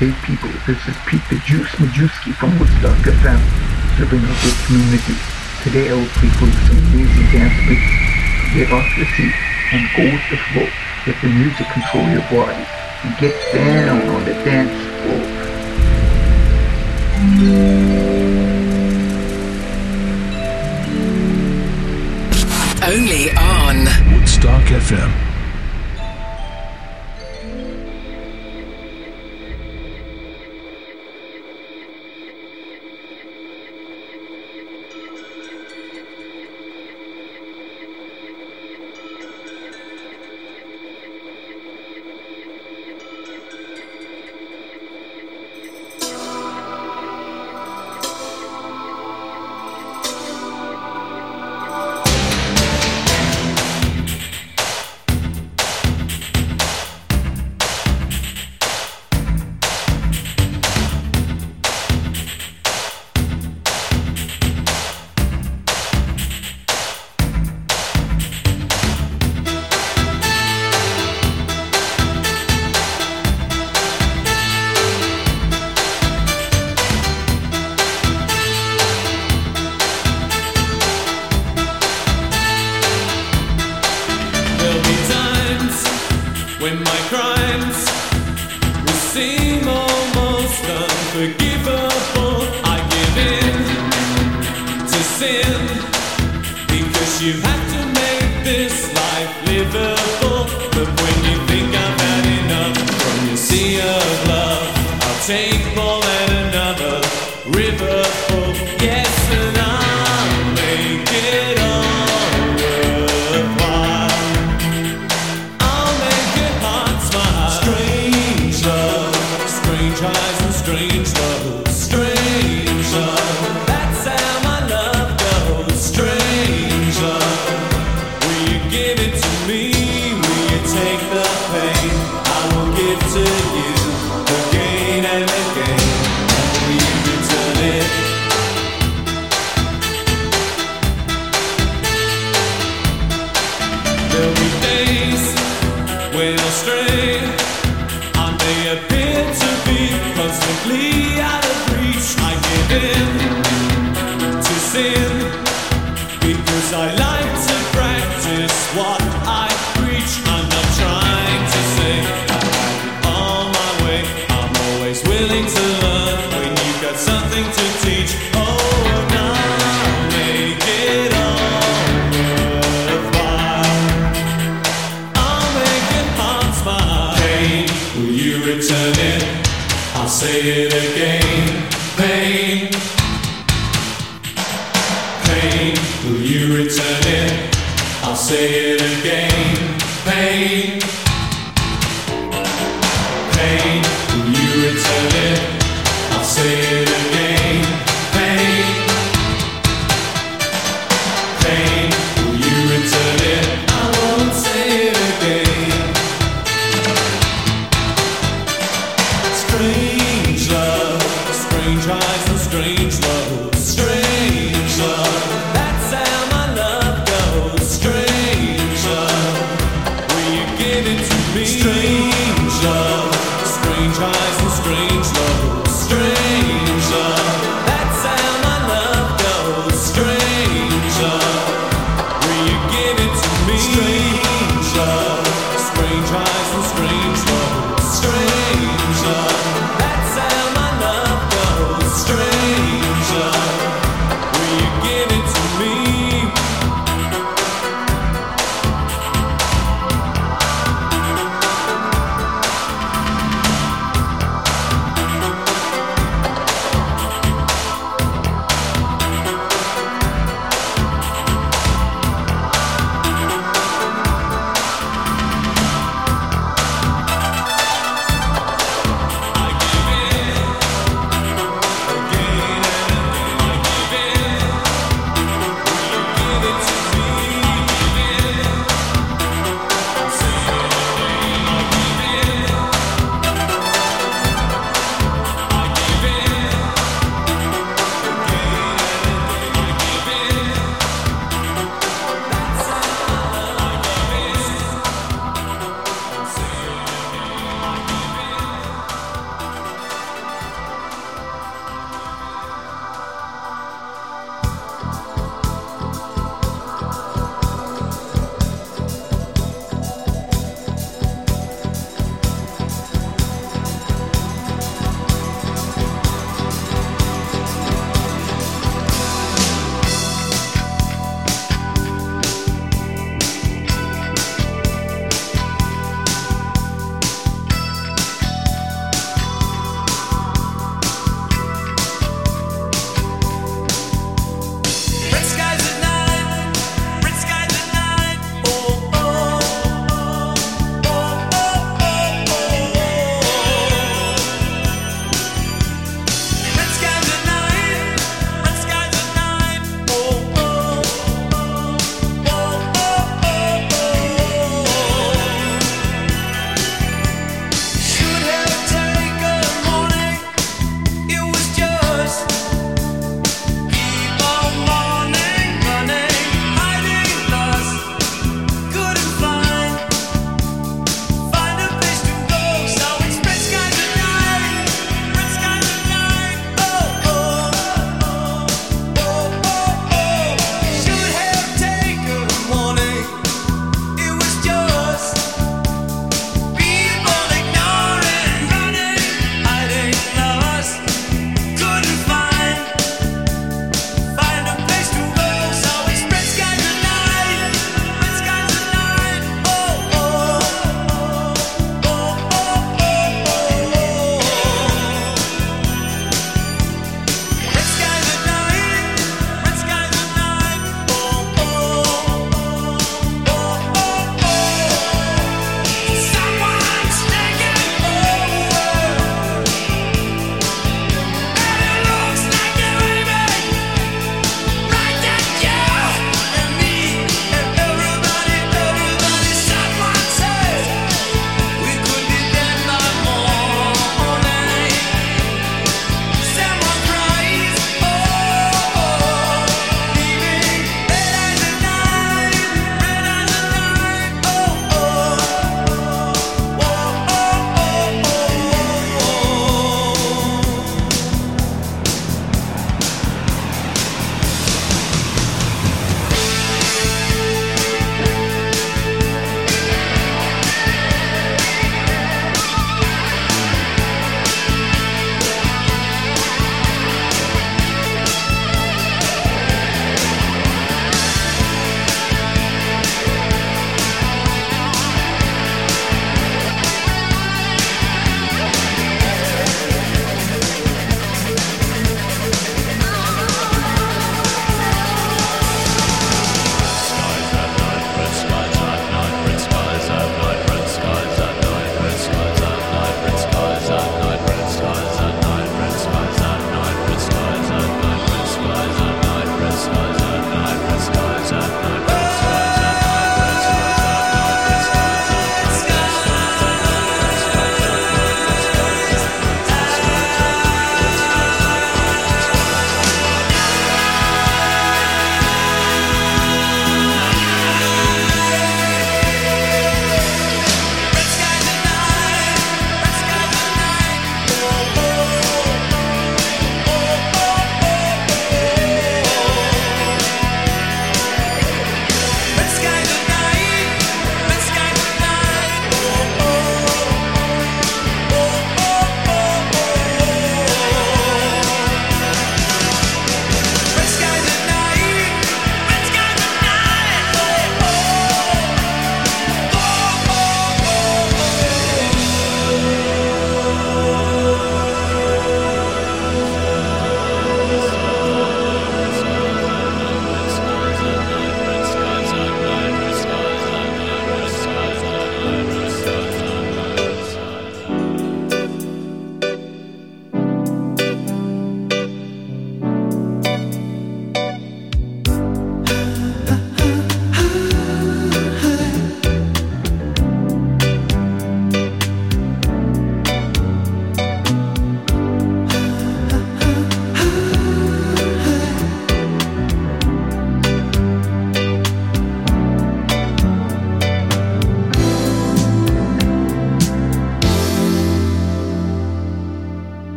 Hey people, this is Pete the Juice Majewski from Woodstock FM, serving up with community. Today I will play for you some amazing dance beats. Get off your seat and go with the flow. Let the music control your body and get down on the dance floor. Only on Woodstock FM.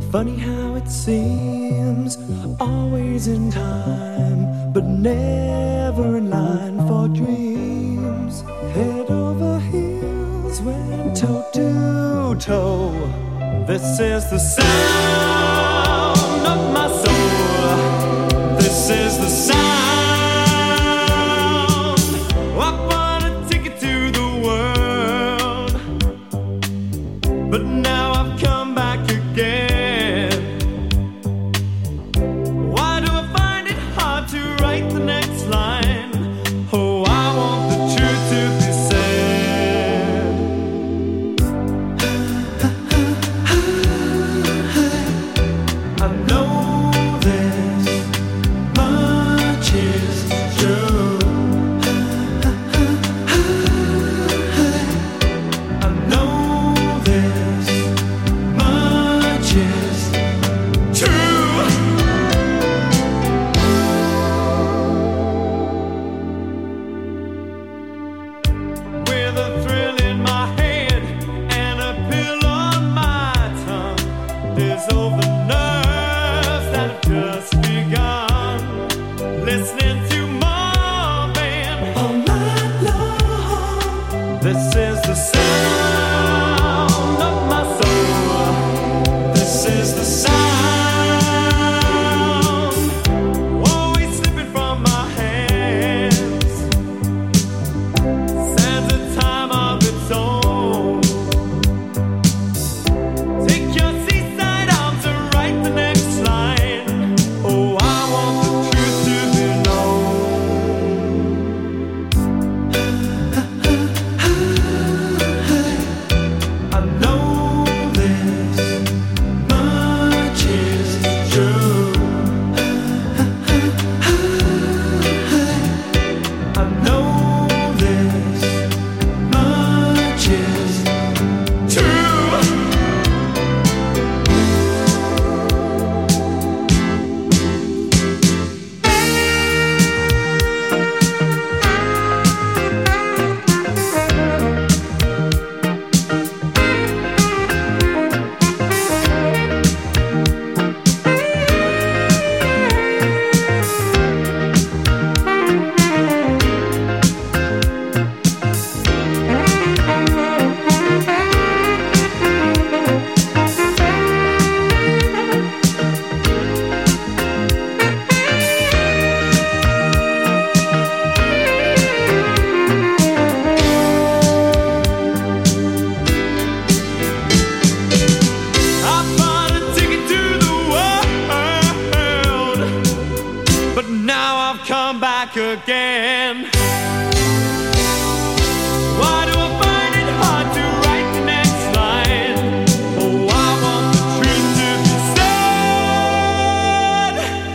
Funny how it seems, always in time, but never in line for dreams. Head over heels, went toe to toe. This is the sound of my soul. This is the sound. I bought a ticket to the world, but now I've come back again. The next line. Oh, I want the truth to be said. I know this much is true. I know this much is true. This is the sound of my soul. This is the sound, always slipping from my hands. Stands a time of its own. Take your seaside arms and write the next line. Oh, I want the truth to be known. Come back again. Why do I find it hard to write the next line? Oh, I want the truth to be said.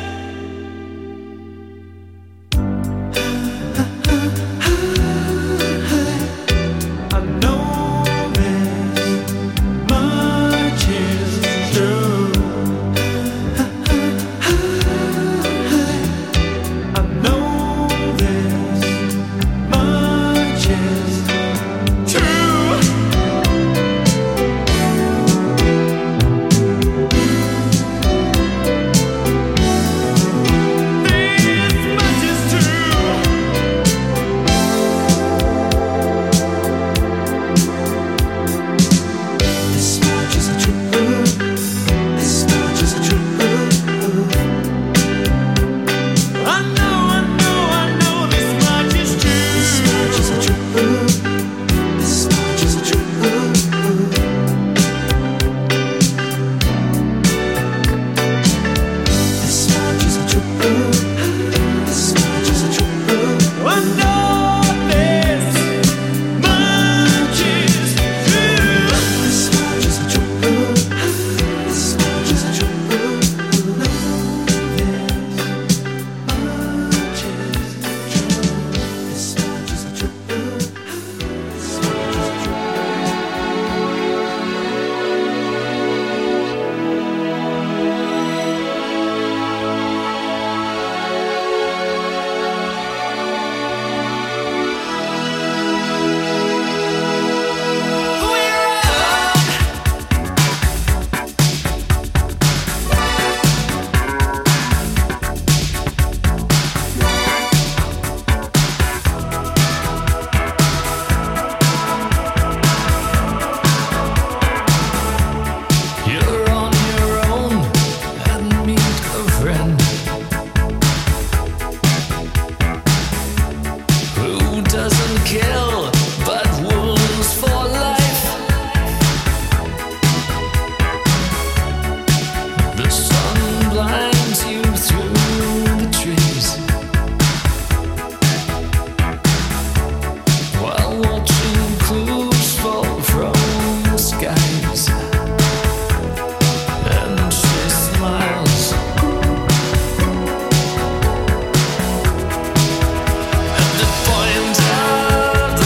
I know this much is true. I know this much is kill, but wounds for life. The sun blinds you through the trees while watching clues fall from the skies. And she smiles. At the point of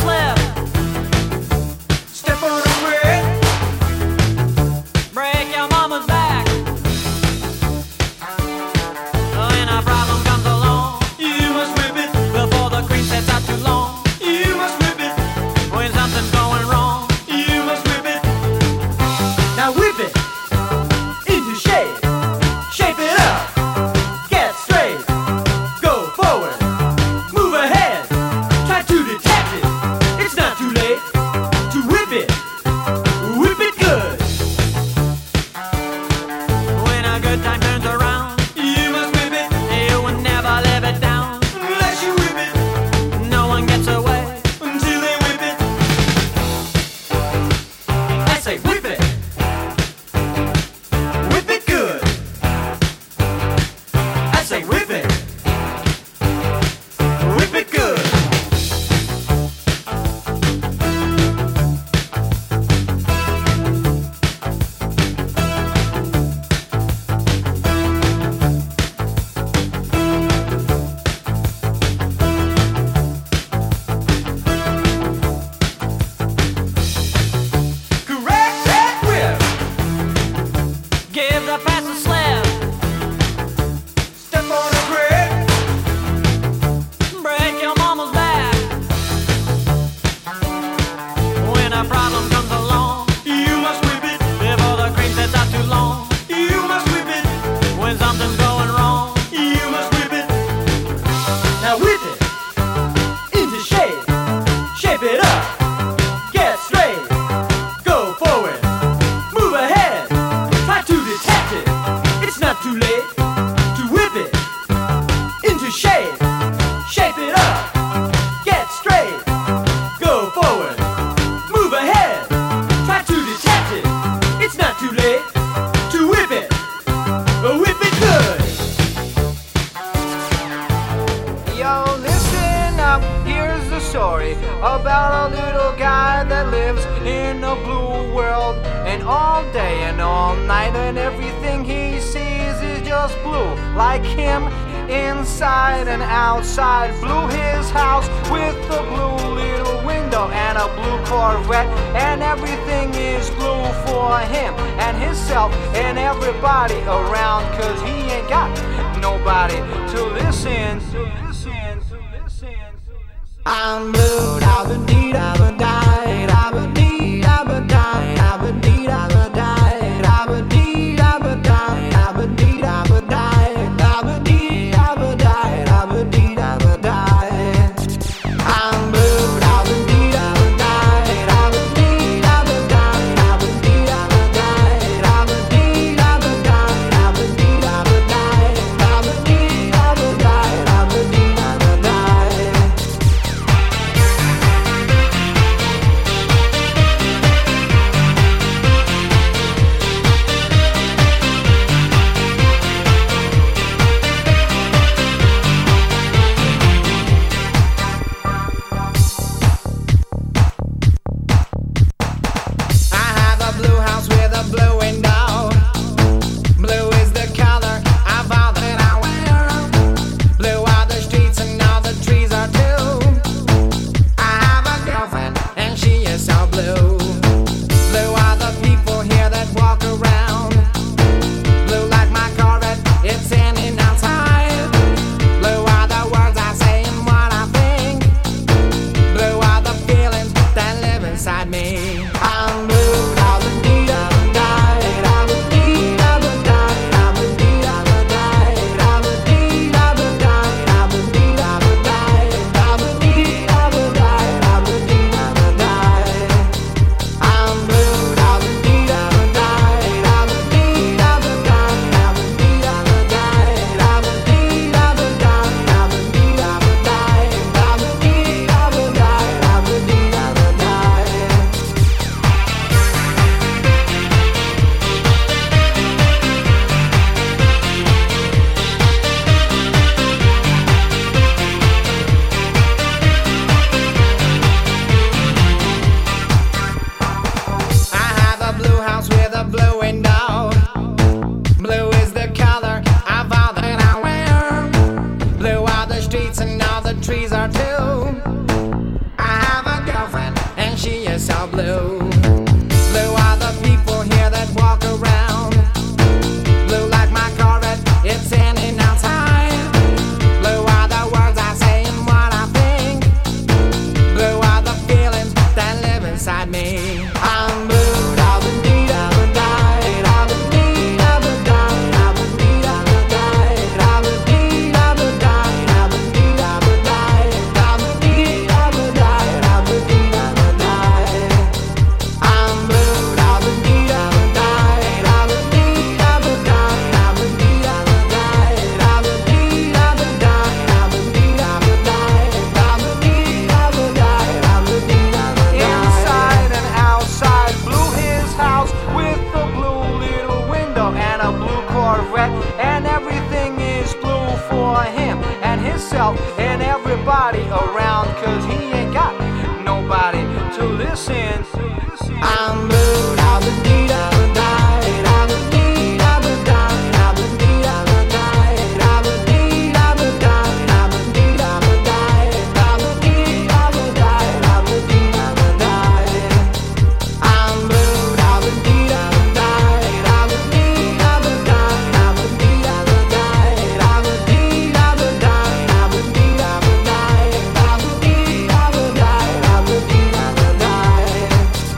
slip. Step on a brick. Break your mama's back. When a problem comes along, you must whip it before the cream sets out too long. You must whip it when something's going wrong. You must whip it. Now whip it into shape. Shape it up. Get straight. Go forward. Move ahead. Try to detach it. It's not too late to whip it. Whip it good. When a good time turns around, you must whip it. You will never live it down unless you whip it. No one gets away until they whip it. I say whip it. Whip it good. I say whip it. Whip it good. Correct that whip. Give the pass a slip. Step on a brick. Break your mama's back. When a problem comes along, you must whip it before the cream sets out too long. You must whip it when something's going wrong. You must whip it. Now whip it into shape. Shape it up. Get straight. Go forward. Move ahead. Try to detach it. It's not too late to whip it into shape. Shape it up. Get straight. Go forward. Move ahead. Try to detach it. It's not too late to whip it. Whip it good. Yo, listen up, here's the story about a little guy that lives in a blue world. And all day and all night and everything he sees is just blue. Like him, inside and outside. Blue his house with a blue little window and a blue Corvette. And everything is blue for him and himself and everybody around. Cause he ain't got nobody to listen. I'm blue, da-ba-dee, da-ba-die, da-ba-dee, da-ba-die, da-ba-dee, da-ba-die, da-ba-dee, da-ba-die, da-ba-dee, da-ba-die, da-ba-dee, da-ba-die, da-ba-dee, da-ba-die. I'm blue, da-ba-dee, da-ba-die, da-ba-dee, da-ba-die, da-ba-dee, da-ba-die, da-ba-dee, da-ba-die, da-ba-dee, da-ba-die, da-ba-dee, da-ba-die, da-ba-dee, da-ba-die. and she is so blue. Blue are the people here that walk around. Blue like my Corvette, it's in and outside. Blue are the words I say and what I think. Blue are the feelings that live inside me. I'm blue. And everything is blue for him and himself and everybody around, 'cause he ain't got nobody to listen. I'm blue, I've been deed, I've been died, I've been deed, I've been died, I've been deed, I've been died, I've been deed, I've been died, I've been deed, I've been died, I've been deed, I've been died, I've been deed, I've been died. I'm blue, I've been deed, I've been died, I've been deed, I've been died, I've been deed, I've been died, I've been deed, I've been died, I've been deed, I've been died, I've been deed, I've been died, I've been deed, I've been died.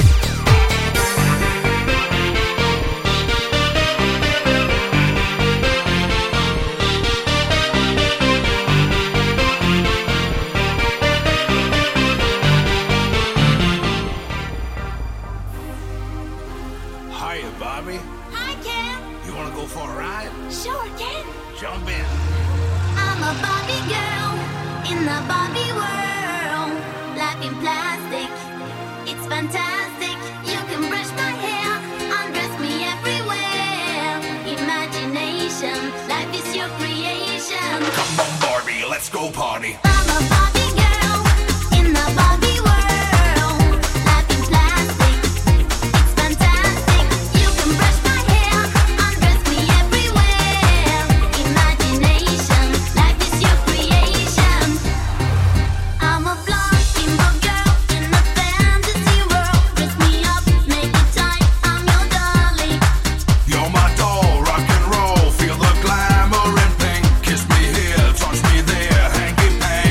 Hiya, Bobby. Hi, Ken. You want to go for a ride? Sure, Ken. Jump in. I'm a Barbie girl in the Barbie world. Life in plastic, it's fantastic. You can brush my hair, undress me everywhere. Imagination, life is your creation. Come on, Barbie, let's go party. I'm a Barbie girl in the Barbie world. Life in plastic, it's fantastic. You can brush my hair, undress me everywhere. Imagination, life is your creation. I'm a blonde bimbo girl in a fantasy world. Dress me up, make it tight, I'm your dolly. You're my doll, rock and roll. Feel the glamour and pink. Kiss me here, touch me there, hanky panky.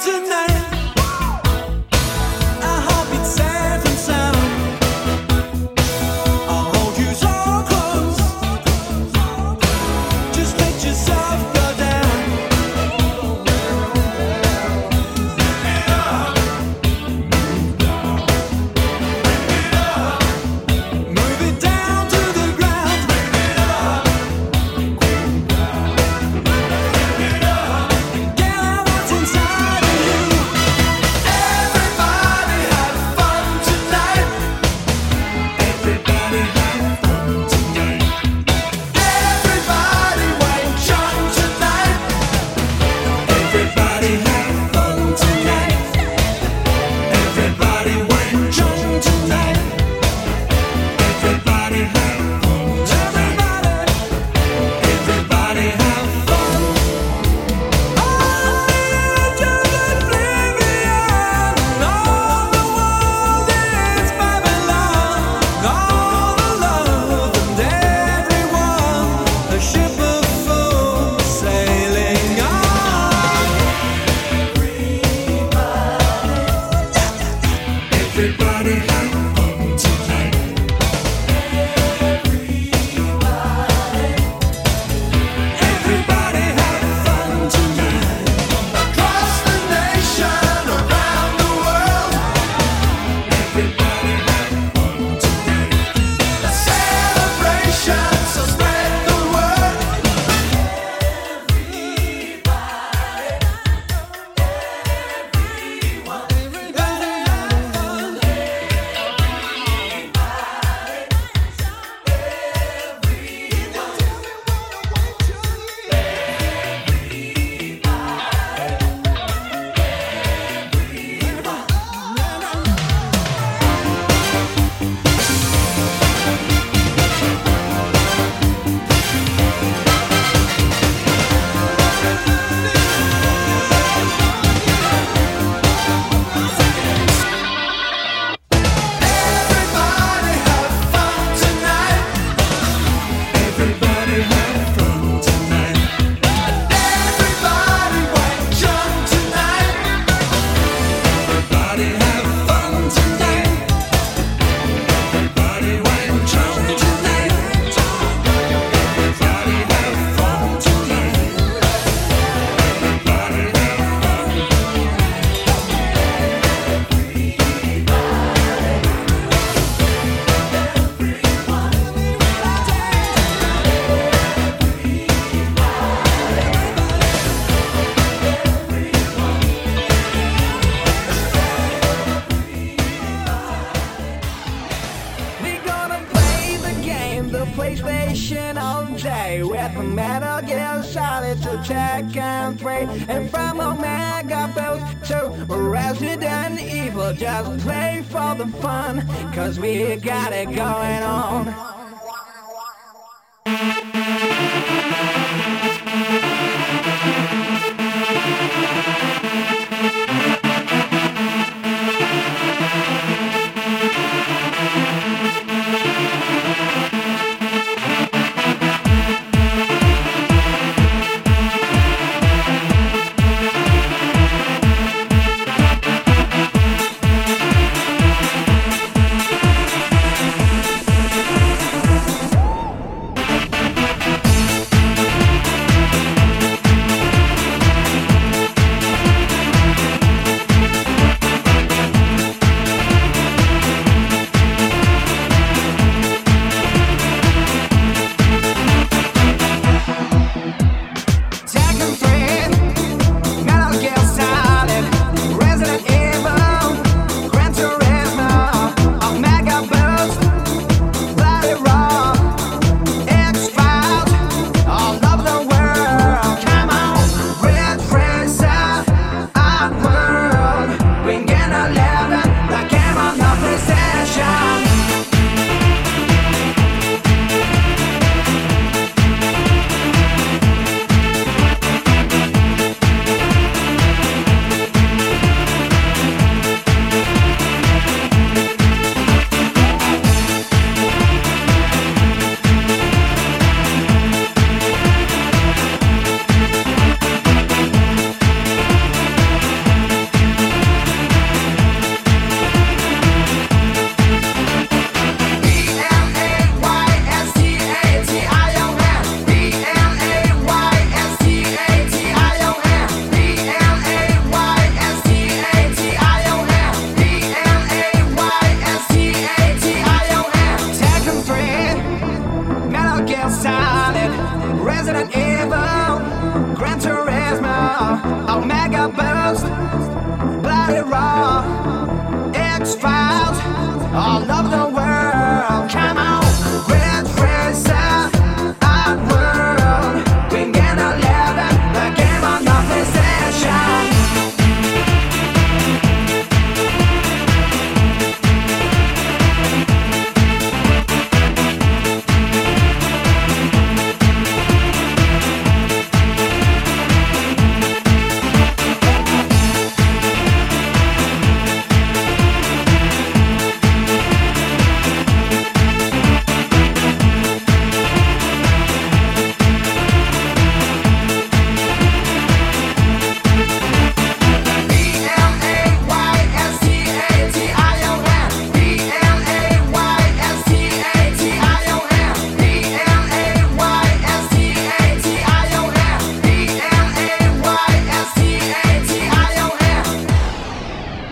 3, and from Omega Boost to Resident Evil. Just play for the fun, 'cause we got it going on.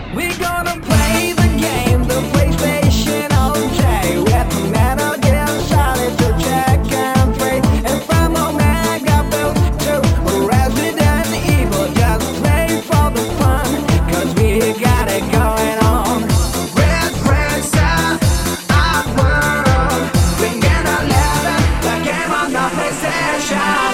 We're gonna play the game, the PlayStation all day. With Metal Gear Solid to check and play. And from Omega Build to Resident Evil, just play for the fun, 'cause we got it going on. Red Racer, Outworld, Wing and 11, the game on the PlayStation.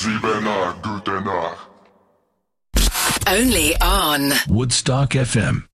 Only on Woodstock FM.